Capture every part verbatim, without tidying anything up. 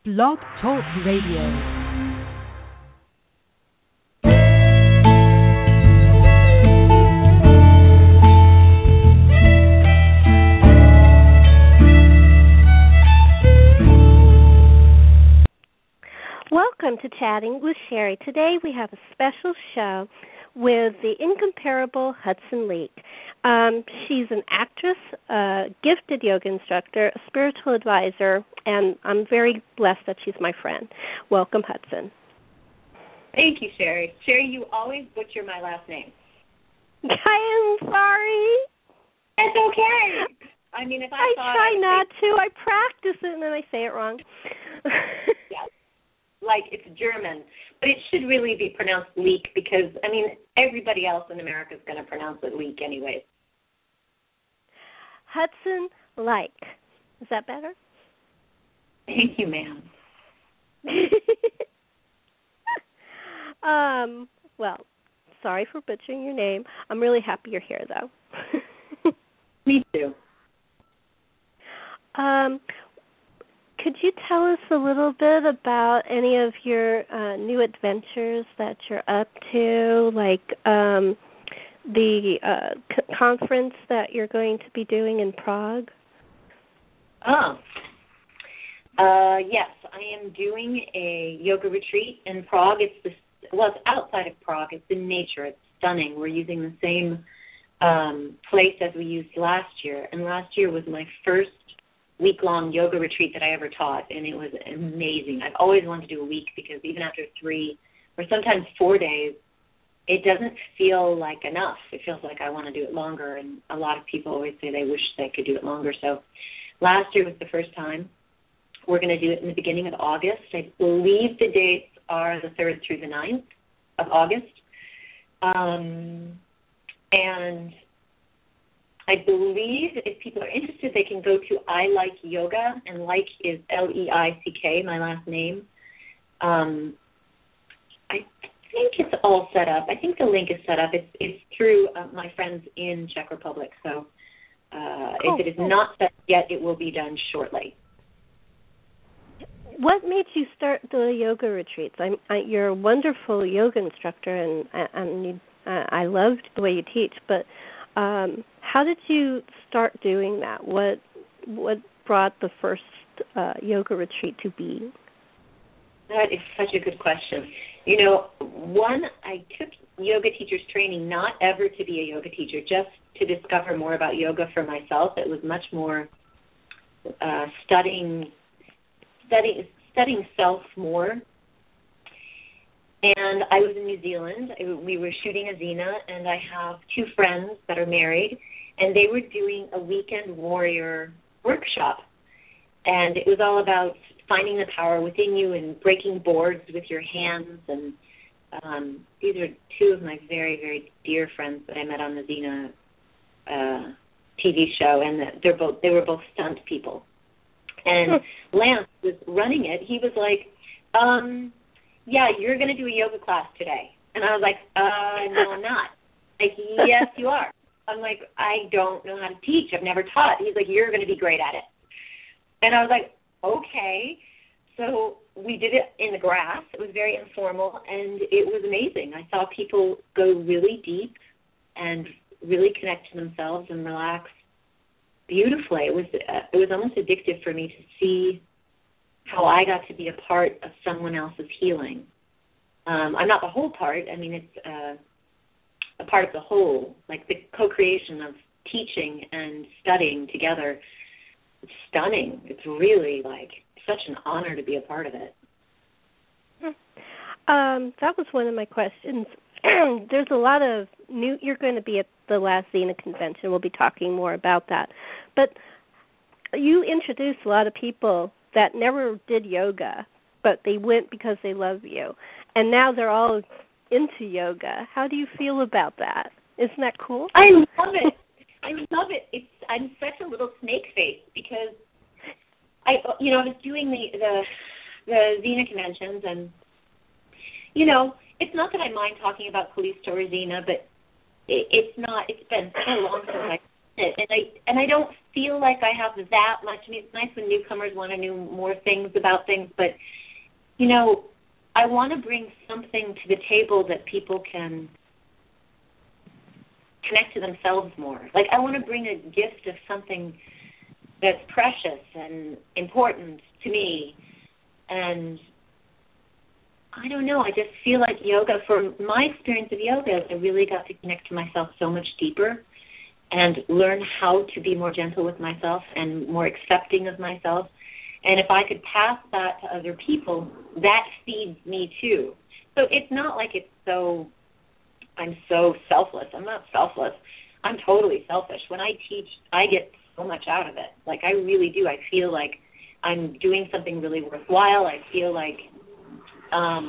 Blog Talk Radio. Welcome to Chatting with Sherry. Today we have a special show with the incomparable Hudson Leek. Um, she's an actress, a gifted yoga instructor, a spiritual advisor, and I'm very blessed that she's my friend. Welcome, Hudson. Thank you, Sherry. Sherry, you always butcher my last name. I am sorry. It's okay. I mean, if I, I thought try I not say, to. I practice it and then I say it wrong. Yes. Like it's German, but it should really be pronounced leek because, I mean, everybody else in America is going to pronounce it leek anyways. Hudson Like. Is that better? Thank you, ma'am. um, well, sorry for butchering your name. I'm really happy you're here, though. Me too. Um, could you tell us a little bit about any of your uh, new adventures that you're up to, like um, the uh, c- conference that you're going to be doing in Prague? Oh. Uh, yes, I am doing a yoga retreat in Prague. It's this, well, it's outside of Prague. It's in nature. It's stunning. We're using the same um, place as we used last year, and last year was my first week-long yoga retreat that I ever taught, and it was amazing. I've always wanted to do a week because even after three or sometimes four days, it doesn't feel like enough. It feels like I want to do it longer, and a lot of people always say they wish they could do it longer. So last year was the first time. We're going to do it in the beginning of August. I believe the dates are the third through the ninth of August. Um, and I believe if people are interested, they can go to I Like Yoga, and like is L E I C K, my last name. Um, I think it's all set up. I think the link is set up. It's, it's through uh, my friends in Czech Republic. So uh, oh, if it is oh. not set yet, it will be done shortly. What made you start the yoga retreats? I'm, I, you're a wonderful yoga instructor, and, and you, uh, I loved the way you teach, but um, how did you start doing that? What what brought the first uh, yoga retreat to be? That is such a good question. You know, one, I took yoga teacher's training not ever to be a yoga teacher, just to discover more about yoga for myself. It was much more uh, studying Studying, studying self more. And I was in New Zealand. We were shooting a Xena, and I have two friends that are married, and they were doing a weekend warrior workshop. And it was all about finding the power within you and breaking boards with your hands. And um, these are two of my very, very dear friends that I met on the Xena uh, T V show, and they're both they were both stunt people. And Lance was running it. He was like, um, yeah, you're going to do a yoga class today. And I was like, uh, no, I'm not. Like, yes, you are. I'm like, I don't know how to teach. I've never taught. He's like, you're going to be great at it. And I was like, okay. So we did it in the grass. It was very informal, and it was amazing. I saw people go really deep and really connect to themselves and relax beautifully. It was uh, it was almost addictive for me to see how I got to be a part of someone else's healing. Um, I'm not the whole part. I mean, it's uh, a part of the whole, like the co-creation of teaching and studying together. It's stunning. It's really like such an honor to be a part of it. Um, that was one of my questions. There's a lot of new, you're going to be at the last Xena convention. We'll be talking more about that. But you introduced a lot of people that never did yoga, but they went because they love you. And now they're all into yoga. How do you feel about that? Isn't that cool? I love it. I love it. It's I'm such a little snake face because I, you know, I was doing the the, the Xena conventions, and you know, it's not that I mind talking about Callisto or Xena, but it, it's not. It's been so long since I it, and I and I don't feel like I have that much. I mean, it's nice when newcomers want to know more things about things, but you know, I want to bring something to the table that people can connect to themselves more. Like, I want to bring a gift of something that's precious and important to me. And I don't know, I just feel like yoga, from my experience of yoga, I really got to connect to myself so much deeper and learn how to be more gentle with myself and more accepting of myself. And if I could pass that to other people, that feeds me too. So it's not like it's so, I'm so selfless. I'm not selfless. I'm totally selfish. When I teach, I get so much out of it. Like, I really do. I feel like I'm doing something really worthwhile. I feel like, um,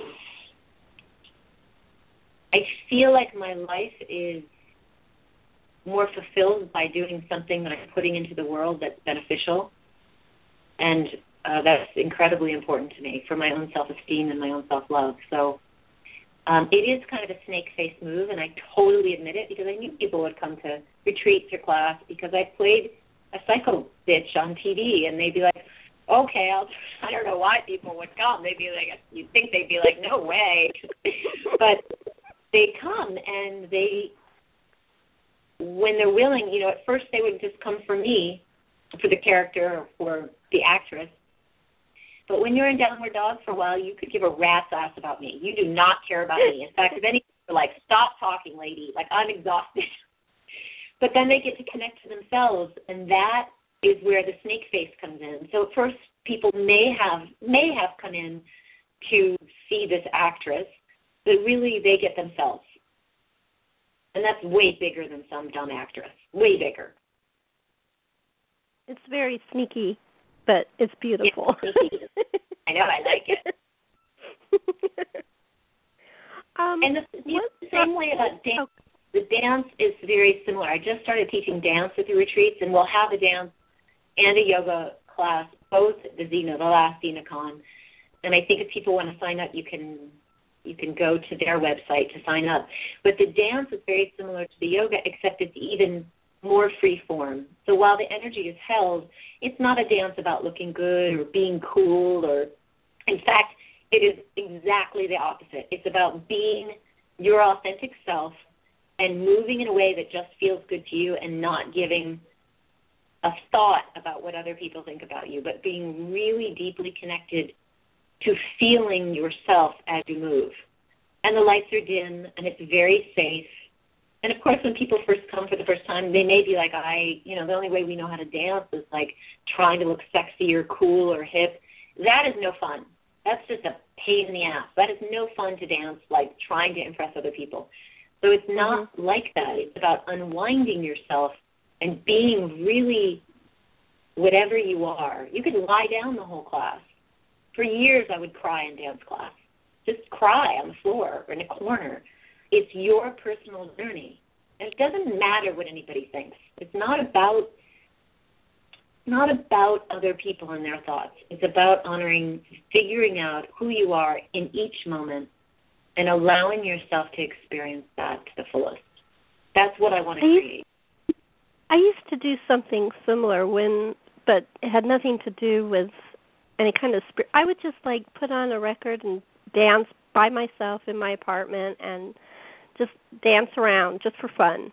I feel like my life is more fulfilled by doing something that I'm putting into the world that's beneficial. And uh, that's incredibly important to me for my own self-esteem and my own self-love. So um, it is kind of a snake-faced move, and I totally admit it, because I knew people would come to retreats or class because I played a psycho bitch on T V, and they'd be like, okay, I'll, I don't know why people would come. They'd be like, you'd think they'd be like, no way. But they come, and they, when they're willing, you know, at first they would just come for me, for the character or for the actress. But when you're in Downward Dog for a while, you could give a rat's ass about me. You do not care about me. In fact, if anything, you're like, stop talking, lady. Like, I'm exhausted. But then they get to connect to themselves, and that is where the snake face comes in. So at first, people may have may have come in to see this actress, but really they get themselves. And that's way bigger than some dumb actress. Way bigger. It's very sneaky, but it's beautiful. It's sneaky. I know, I like it. um, and the, the same way about dance, the dance is very similar. I just started teaching dance at the retreats, and we'll have a dance and a yoga class, both at the Xena, the last XenaCon. And I think if people want to sign up, you can you can go to their website to sign up. But the dance is very similar to the yoga, except it's even more free form. So while the energy is held, it's not a dance about looking good or being cool, or in fact, it is exactly the opposite. It's about being your authentic self and moving in a way that just feels good to you, and not giving a thought about what other people think about you, but being really deeply connected to feeling yourself as you move. And the lights are dim, and it's very safe. And, of course, when people first come for the first time, they may be like, I, you know, the only way we know how to dance is, like, trying to look sexy or cool or hip. That is no fun. That's just a pain in the ass. That is no fun to dance, like, trying to impress other people. So it's not mm-hmm. like that. It's about unwinding yourself and being really whatever you are. You can lie down the whole class. For years, I would cry in dance class. Just cry on the floor or in a corner. It's your personal journey. And it doesn't matter what anybody thinks. It's not about not about other people and their thoughts. It's about honoring, figuring out who you are in each moment and allowing yourself to experience that to the fullest. That's what I want to I create. Used, I used to do something similar when, but it had nothing to do with any kind of spirit. I would just like put on a record and dance by myself in my apartment and just dance around just for fun.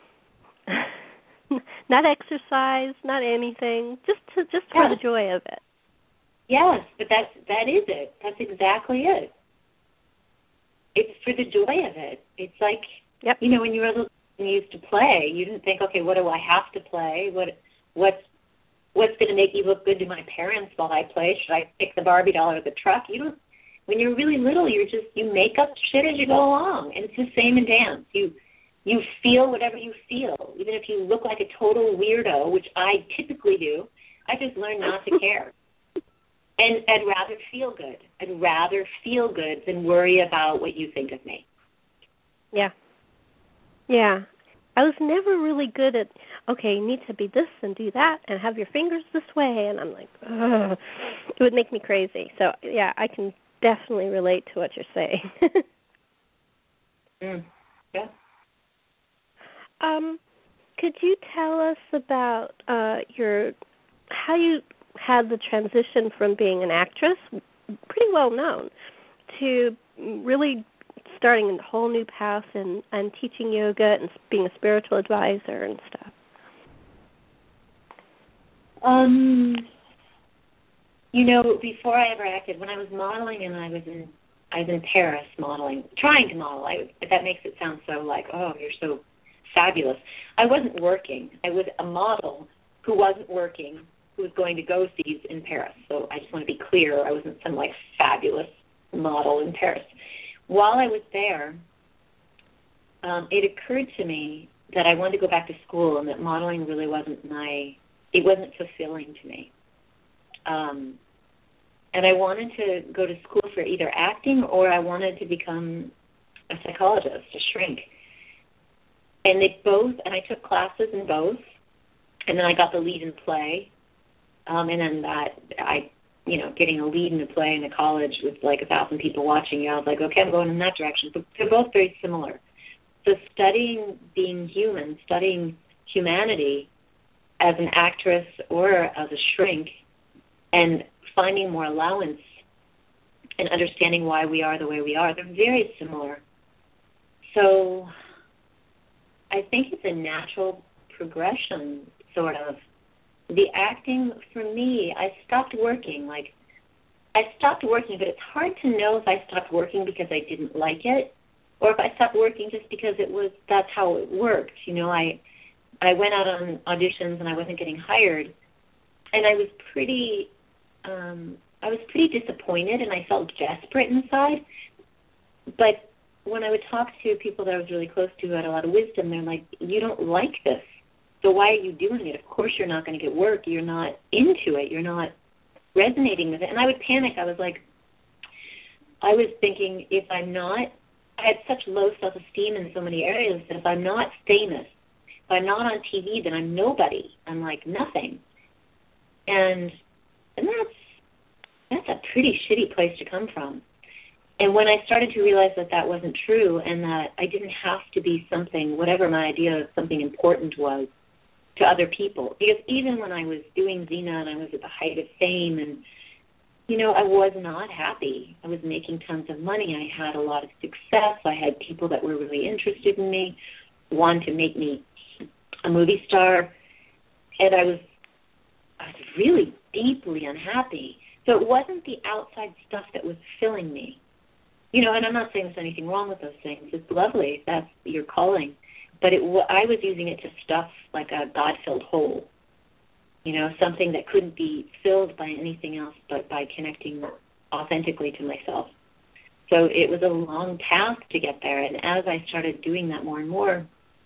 Not exercise, not anything, just to, just for yes. the joy of it. Yes, but that's that is it. That's exactly it. It's for the joy of it. It's like, yep. you know, when you were little and you used to play, you didn't think, okay, what do I have to play? What what's what's going to make me look good to my parents while I play? Should I pick the Barbie doll or the truck? You don't. When you're really little, you're just you make up shit as you go along, and it's the same in dance. You you feel whatever you feel, even if you look like a total weirdo, which I typically do. I just learned not to care. And I'd rather feel good. I'd rather feel good than worry about what you think of me. Yeah. Yeah. I was never really good at, okay, you need to be this and do that and have your fingers this way. And I'm like, ugh. It would make me crazy. So, yeah, I can definitely relate to what you're saying. mm. Yeah. Um, could you tell us about uh, your how you had the transition from being an actress, pretty well known, to really starting a whole new path and, and teaching yoga and being a spiritual advisor and stuff? Um, you know, before I ever acted, when I was modeling and I was in I was in Paris modeling, trying to model. I, that makes it sound so like, oh, you're so fabulous. I wasn't working. I was a model who wasn't working, who was going to go see in Paris. So I just want to be clear, I wasn't some like fabulous model in Paris. While I was there, um, it occurred to me that I wanted to go back to school and that modeling really wasn't my, it wasn't fulfilling to me. Um, and I wanted to go to school for either acting or I wanted to become a psychologist, a shrink. And they both, and I took classes in both, and then I got the lead in play. Um, and then that, I, you know, getting a lead in a play in a college with like a thousand people watching you, I was like, okay, I'm going in that direction. But they're both very similar. So studying being human, studying humanity as an actress or as a shrink, and finding more allowance and understanding why we are the way we are, they're very similar. So I think it's a natural progression, sort of. The acting, for me, I stopped working. Like, I stopped working, but it's hard to know if I stopped working because I didn't like it or if I stopped working just because it was, that's how it worked. You know, I I went out on auditions and I wasn't getting hired, and I was pretty, um, I was pretty disappointed and I felt desperate inside. But when I would talk to people that I was really close to who had a lot of wisdom, they're like, you don't like this, so why are you doing it? Of course you're not going to get work. You're not into it. You're not resonating with it. And I would panic. I was like, I was thinking, if I'm not, I had such low self-esteem in so many areas that if I'm not famous, if I'm not on T V, then I'm nobody. I'm like nothing. And and that's that's a pretty shitty place to come from. And when I started to realize that that wasn't true and that I didn't have to be something, whatever my idea of something important was to other people, because even when I was doing Xena and I was at the height of fame and, you know, I was not happy. I was making tons of money. I had a lot of success. I had people that were really interested in me, wanted to make me a movie star, and I was, I was really deeply unhappy. So it wasn't the outside stuff that was filling me. You know, and I'm not saying there's anything wrong with those things. It's lovely. That's your calling. But it, I was using it to stuff like a God-filled hole, you know, something that couldn't be filled by anything else but by connecting authentically to myself. So it was a long path to get there. And as I started doing that more and more,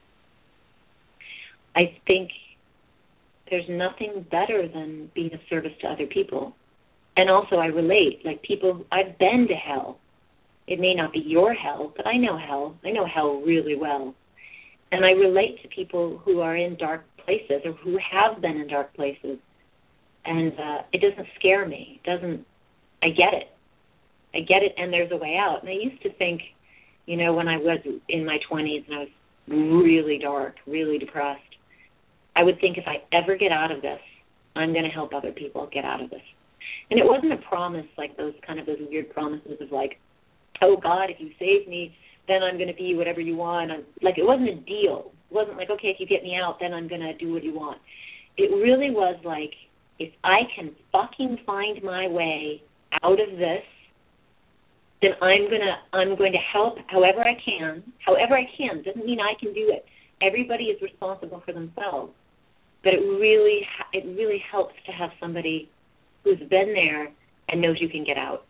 I think there's nothing better than being of service to other people. And also I relate. Like people, I've been to hell. It may not be your hell, but I know hell. I know hell really well. And I relate to people who are in dark places or who have been in dark places. And uh, it doesn't scare me. It doesn't, I get it. I get it, and there's a way out. And I used to think, you know, when I was in my twenties and I was really dark, really depressed, I would think if I ever get out of this, I'm going to help other people get out of this. And it wasn't a promise like those kind of those weird promises of like, oh, God, if you save me, then I'm going to be whatever you want. I'm, like, it wasn't a deal. It wasn't like, okay, if you get me out, then I'm going to do what you want. It really was like, if I can fucking find my way out of this, then I'm going to I'm going to help however I can. However I can. Doesn't mean I can do it. Everybody is responsible for themselves. But it really it really helps to have somebody who's been there and knows you can get out.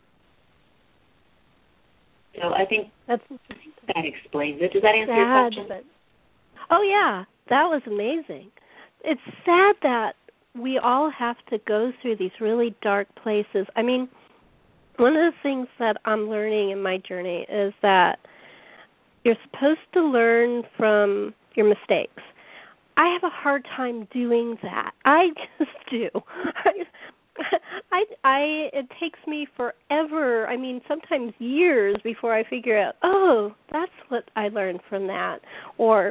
So I think, That's, I think that explains it. Does that answer sad, your question? But, oh, yeah. That was amazing. It's sad that we all have to go through these really dark places. I mean, one of the things that I'm learning in my journey is that you're supposed to learn from your mistakes. I have a hard time doing that. I just do. I, I, I, it takes me forever, I mean, sometimes years before I figure out, oh, that's what I learned from that. Or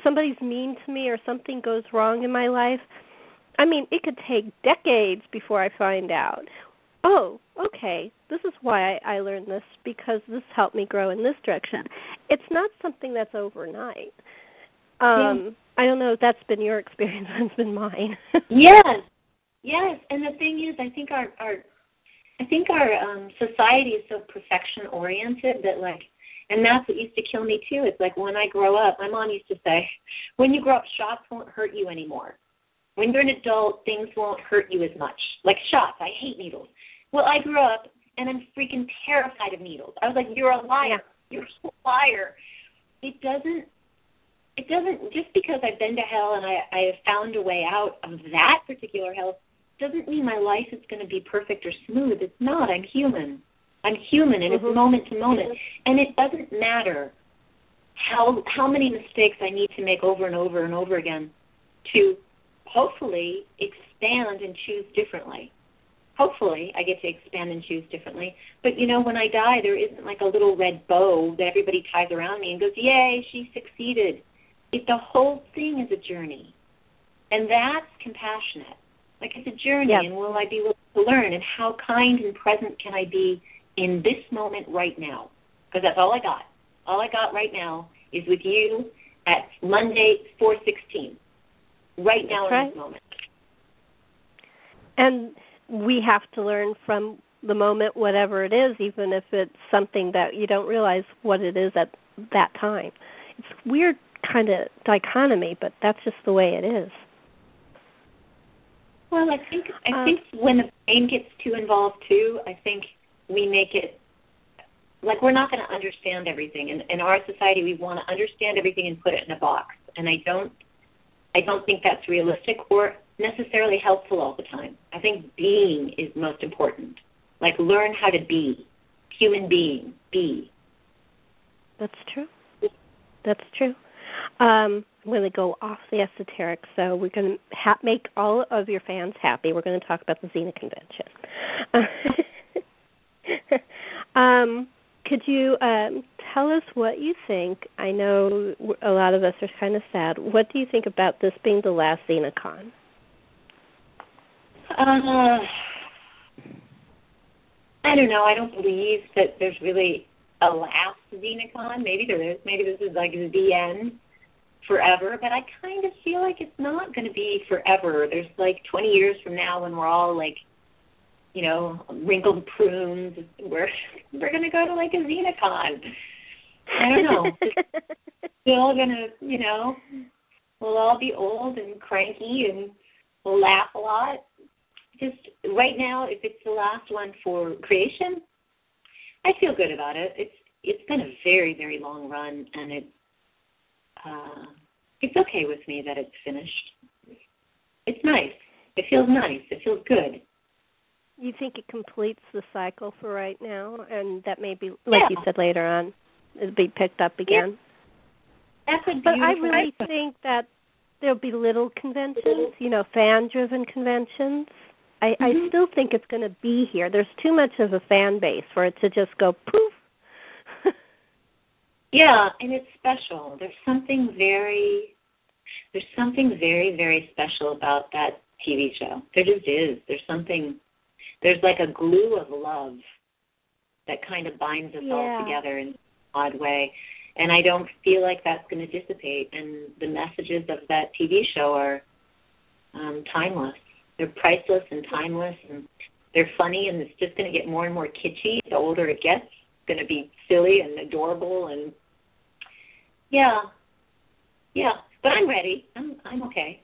somebody's mean to me or something goes wrong in my life, I mean, it could take decades before I find out. Oh, okay, this is why I, I learned this, because this helped me grow in this direction. It's not something that's overnight. Um, yeah. I don't know if that's been your experience. That's been mine. Yes, yes. And the thing is, I think our, our I think our um, society is so perfection oriented that, like, and that's what used to kill me too. It's like when I grow up, my mom used to say, when you grow up, shots won't hurt you anymore. When you're an adult, things won't hurt you as much. Like shots, I hate needles. Well, I grew up and I'm freaking terrified of needles. I was like, you're a liar. You're a liar. It doesn't. It doesn't, just because I've been to hell and I, I have found a way out of that particular hell, doesn't mean my life is going to be perfect or smooth. It's not. I'm human. I'm human, and mm-hmm. it's moment to moment. And it doesn't matter how how many mistakes I need to make over and over and over again to hopefully expand and choose differently. Hopefully I get to expand and choose differently. But, you know, when I die, there isn't like a little red bow that everybody ties around me and goes, yay, she succeeded. It, the whole thing is a journey, and that's compassionate. Like, it's a journey, yep. And will I be willing to learn, and how kind and present can I be in this moment right now? Because that's all I got. All I got right now is with you at Monday, four sixteen, right now in this moment. And we have to learn from the moment, whatever it is, even if it's something that you don't realize what it is at that time. It's weird kind of dichotomy, but that's just the way it is. Well, I think I um, think when the brain gets too involved too, I think we make it like we're not going to understand everything. In, in our society, we want to understand everything and put it in a box, and I don't I don't think that's realistic or necessarily helpful all the time. I think being is most important. Like, learn how to be human being. Be. That's true. That's true. Um, I'm going to go off the esoteric, so we're going to ha- make all of your fans happy. We're going to talk about the Xena Convention. um, could you um, tell us what you think? I know a lot of us are kind of sad. What do you think about this being the last XenaCon? Uh, I don't know. I don't believe that there's really a last XenaCon. Maybe there is. Maybe this is like the end. Forever, but I kind of feel like it's not going to be forever. There's like twenty years from now when we're all like, you know, wrinkled prunes. We're we're going to go to like a XenaCon. I don't know. We're all going to, you know, we'll all be old and cranky and we'll laugh a lot. Just right now, if it's the last one for creation, I feel good about it. It's it's been a very, very long run, and it's Uh, it's okay with me that it's finished. It's nice. It feels nice. It feels good. You think it completes the cycle for right now, and that may be, like yeah. you said later on, it'll be picked up again? Yeah. That's a beautiful But I really cycle. think that there'll be little conventions, you know, fan-driven conventions. I, mm-hmm. I still think it's going to be here. There's too much of a fan base for it to just go poof. Yeah, and it's special. There's something very, there's something very, very special about that T V show. There just is. There's something, there's like a glue of love that kind of binds us yeah. all together in an odd way. And I don't feel like that's going to dissipate. And the messages of that T V show are um, timeless. They're priceless and timeless, and they're funny, and it's just going to get more and more kitschy the older it gets. It's going to be silly and adorable, and yeah, yeah. But I'm ready. I'm I'm okay.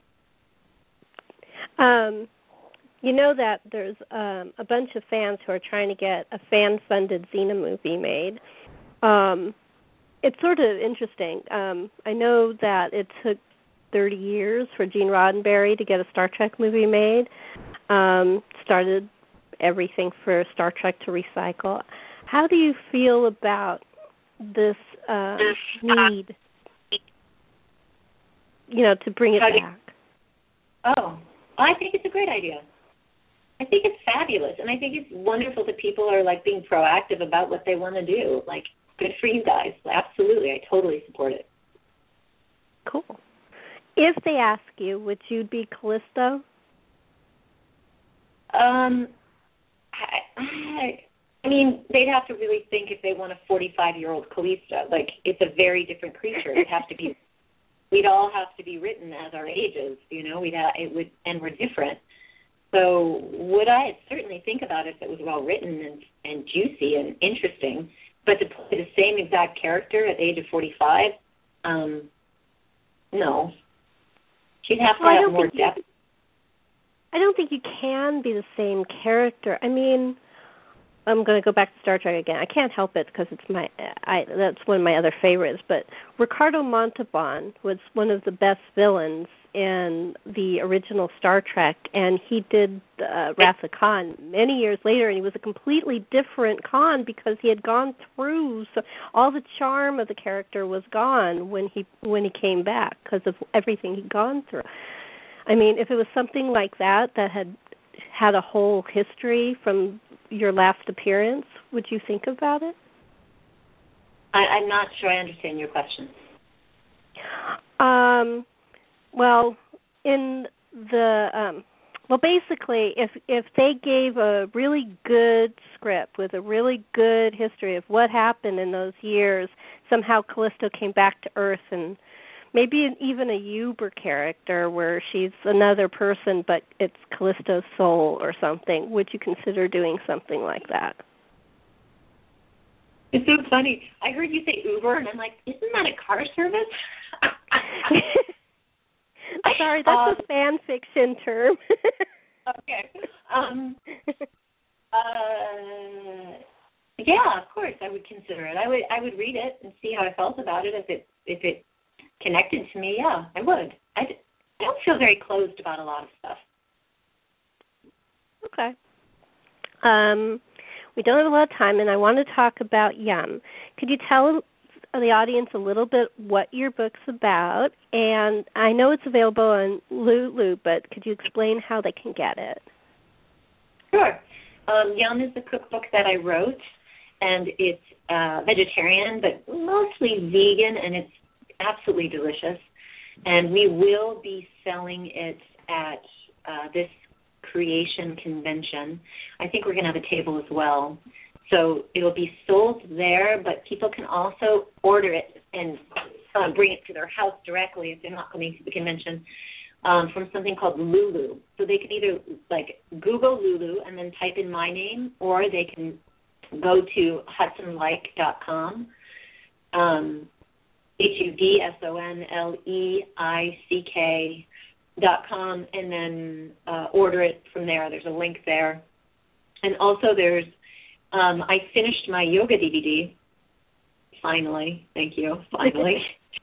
Um, you know that there's um, a bunch of fans who are trying to get a fan-funded Xena movie made. Um, it's sort of interesting. Um, I know that it took thirty years for Gene Roddenberry to get a Star Trek movie made. Um, started everything for Star Trek to recycle. How do you feel about this uh, need, you know, to bring it back? Oh, I think it's a great idea. I think it's fabulous, and I think it's wonderful that people are, like, being proactive about what they want to do. Like, good for you guys. Absolutely. I totally support it. Cool. If they ask you, would you be Callisto? Um, I, I, I mean, they'd have to really think if they want a forty-five-year-old Callisto. Like, it's a very different creature. It'd have to be, we'd all have to be written as our ages, you know. We'd have, it would, and we're different. So would I? I'd certainly think about it if it was well written and, and juicy and interesting. But to play the same exact character at the age of forty-five, um, no. She'd have to well, have more depth. You, I don't think you can be the same character. I mean, I'm going to go back to Star Trek again. I can't help it because it's my, I, that's one of my other favorites. But Ricardo Montalban was one of the best villains in the original Star Trek, and he did uh, Wrath of Khan many years later, and he was a completely different Khan because he had gone through, so all the charm of the character was gone when he when he came back because of everything he'd gone through. I mean, if it was something like that that had had a whole history from your last appearance, would you think about it? I, I'm not sure I understand your question. Um. Well, in the um, well, basically, if if they gave a really good script with a really good history of what happened in those years, somehow Callisto came back to Earth, and maybe an, even a Uber character where she's another person, but it's Callisto's soul or something. Would you consider doing something like that? It's so funny. I heard you say Uber, and I'm like, isn't that a car service? Sorry, that's um, a fan fiction term. Okay. Um, uh, yeah, of course, I would consider it. I would, I would read it and see how I felt about it. If it, if it connected to me, yeah, I would. I, I don't feel very closed about a lot of stuff. Okay. Um, we don't have a lot of time, and I want to talk about Yum. Could you tell the audience a little bit what your book's about? And I know it's available on Lulu, but could you explain how they can get it? Sure. Um, Yum is the cookbook that I wrote, and it's uh, vegetarian, but mostly vegan, and it's absolutely delicious. And we will be selling it at uh, this creation convention. I think we're going to have a table as well. So it'll be sold there, but people can also order it and uh, bring it to their house directly if they're not coming to the convention um, from something called Lulu. So they can either like Google Lulu and then type in my name, or they can go to hudson like dot com, um, H U D S O N L E I C K dot com, and then uh, order it from there. There's a link there. And also there's Um, I finished my yoga D V D, finally. Thank you, finally.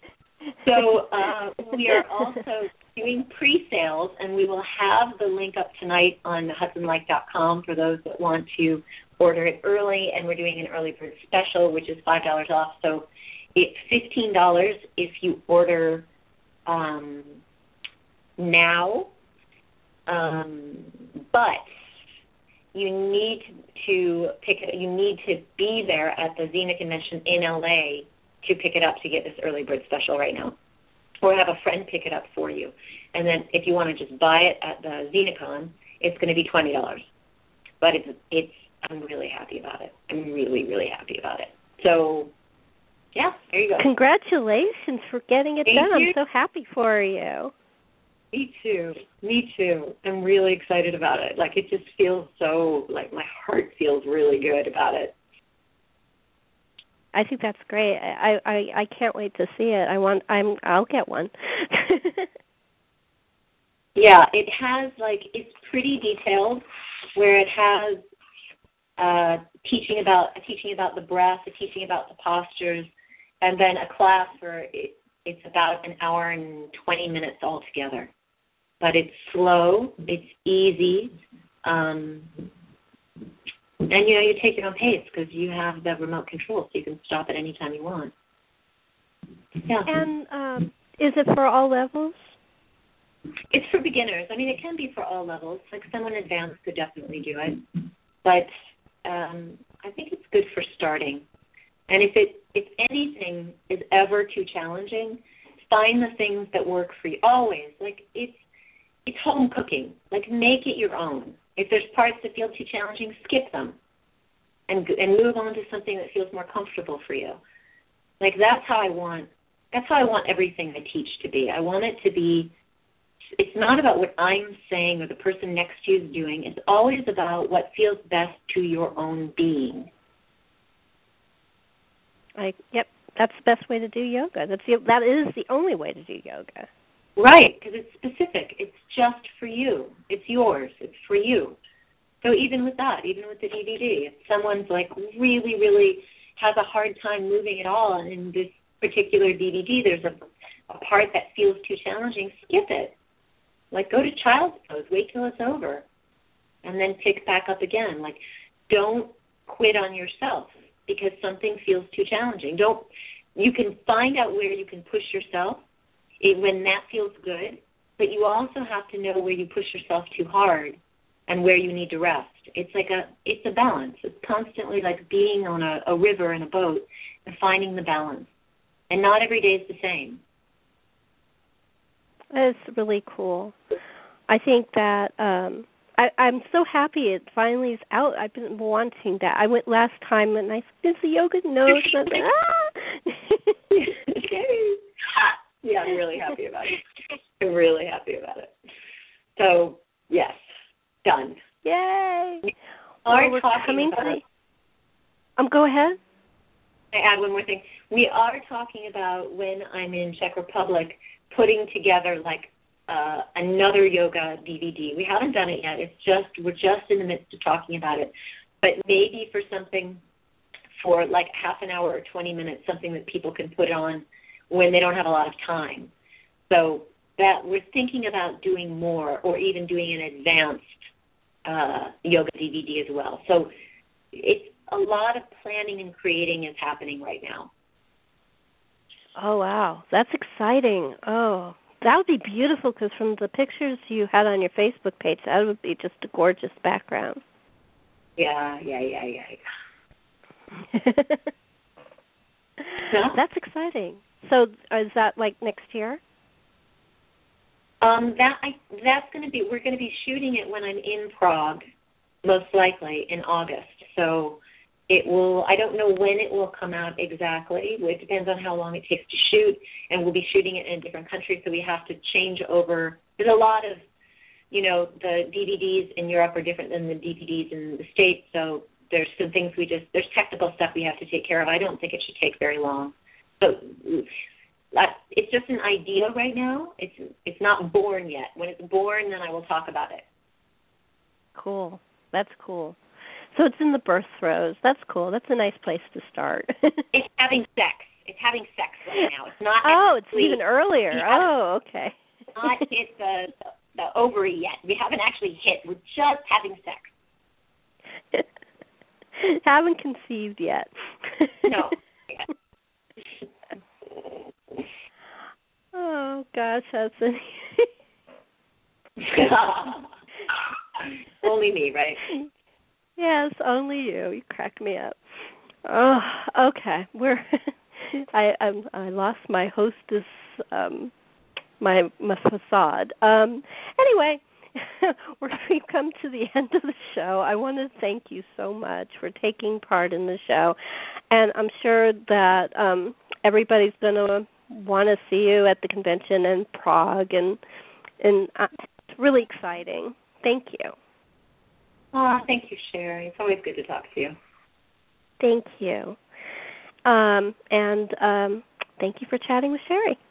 So uh, we are also doing pre-sales, and we will have the link up tonight on hudson like dot com for those that want to order it early, and we're doing an early bird special, which is five dollars off. So it's fifteen dollars if you order um, now, um, but you need to pick it. You need to be there at the Xena convention in L A to pick it up to get this early bird special right now, or have a friend pick it up for you. And then if you want to just buy it at the XenaCon, it's going to be twenty dollars. But it's it's. I'm really happy about it. I'm really really happy about it. So yeah, there you go. Congratulations for getting it Thank done. you. I'm so happy for you. Me too. Me too. I'm really excited about it. Like, it just feels so, like, my heart feels really good about it. I think that's great. I I, I can't wait to see it. I want. I'm. I'll get one. Yeah, it has, like, it's pretty detailed, where it has uh, teaching about teaching about the breath, a teaching about the postures, and then a class where it, it's about an hour and twenty minutes altogether. But it's slow, it's easy, um, and, you know, you take your own pace because you have the remote control, so you can stop at any time you want. Yeah. And um, is it for all levels? It's for beginners. I mean, it can be for all levels. Like, someone advanced could definitely do it. But um, I think it's good for starting. And if it if anything is ever too challenging, find the things that work for you. Always. Like, it's it's home cooking. Like, make it your own. If there's parts that feel too challenging, skip them and and move on to something that feels more comfortable for you. Like, that's how I want that's how I want everything I teach to be. I want it to be, it's not about what I'm saying or the person next to you is doing. It's always about what feels best to your own being. I, yep, that's the best way to do yoga. That's the, that is the only way to do yoga. Right, because it's specific. It's just for you. It's yours. It's for you. So even with that, even with the D V D, if someone's like really, really has a hard time moving at all, and in this particular D V D there's a, a part that feels too challenging, skip it. Like, go to child's pose, wait till it's over, and then pick back up again. Like, don't quit on yourself because something feels too challenging. Don't. You can find out where you can push yourself it, when that feels good, but you also have to know where you push yourself too hard and where you need to rest. It's like a, it's a balance. It's constantly like being on a, a river in a boat and finding the balance. And not every day is the same. It's really cool. I think that um, I, I'm so happy it finally is out. I've been wanting that. I went last time and I said, is the yoga? No. It's not. Ah! Yeah, I'm really happy about it. I'm really happy about it. So, yes, done. Yay. We are well, talking about... The... Um, go ahead. I add one more thing. We are talking about, when I'm in Czech Republic, putting together like uh, another yoga D V D. We haven't done it yet. It's just, we're just in the midst of talking about it. But maybe for something for like half an hour or twenty minutes, something that people can put on when they don't have a lot of time. So that we're thinking about doing more, or even doing an advanced uh, yoga D V D as well. So it's a lot of planning and creating is happening right now. Oh, wow. That's exciting. Oh, that would be beautiful, because from the pictures you had on your Facebook page, that would be just a gorgeous background. Yeah, yeah, yeah, yeah. yeah. That's exciting. So is that like next year? Um, that I, that's going to be, we're going to be shooting it when I'm in Prague, most likely in August. So it will, I don't know when it will come out exactly. It depends on how long it takes to shoot, and we'll be shooting it in different countries, so we have to change over. There's a lot of, you know, the D V Ds in Europe are different than the D V Ds in the States, so there's some things we just, there's technical stuff we have to take care of. I don't think it should take very long. So that, it's just an idea right now. It's it's not born yet. When it's born, then I will talk about it. Cool. That's cool. So it's in the birth throes. That's cool. That's a nice place to start. It's having sex. It's having sex right now. It's not. Oh, it's even earlier. Oh, okay. It's not hit the, the the ovary yet. We haven't actually hit. We're just having sex. Haven't conceived yet. No. Oh gosh, that's an only me, right? Yes, only you. You crack me up. Oh, okay. We're I I'm, I lost my hostess um my my facade. Um anyway, we've come to the end of the show. I want to thank you so much for taking part in the show, and I'm sure that um everybody's going to want to see you at the convention in Prague, and and uh, it's really exciting. Thank you. Oh, thank you, Sherry. It's always good to talk to you. Thank you. Um, and um, thank you for chatting with Sherry.